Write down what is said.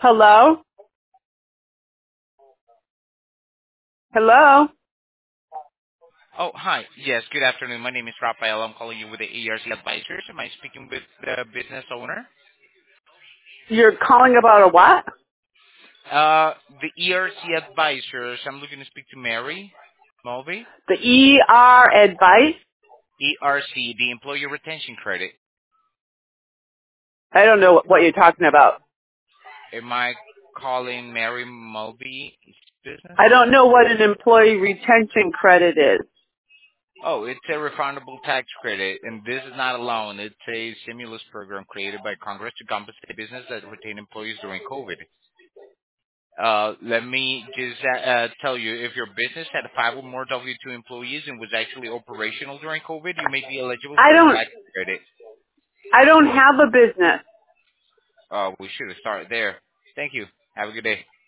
Hello? Hello? Oh, hi. Yes, good afternoon. My name is Rafael. I'm calling you with the ERC Advisors. Am I speaking with the business owner? You're calling about a what? The ERC Advisors. I'm looking to speak to Mary Mulvey. The ER advice? ERC, the Employee Retention Credit. I don't know what you're talking about. Am I calling Mary Mulvey's business? I don't know what an employee retention credit is. Oh, it's a refundable tax credit, and this is not a loan. It's a stimulus program created by Congress to compensate business that retain employees during COVID. Let me just tell you, if your business had 5 or more W-2 employees and was actually operational during COVID, you may be eligible I for the don't, tax credit. I don't have a business. We should have started there. Thank you. Have a good day.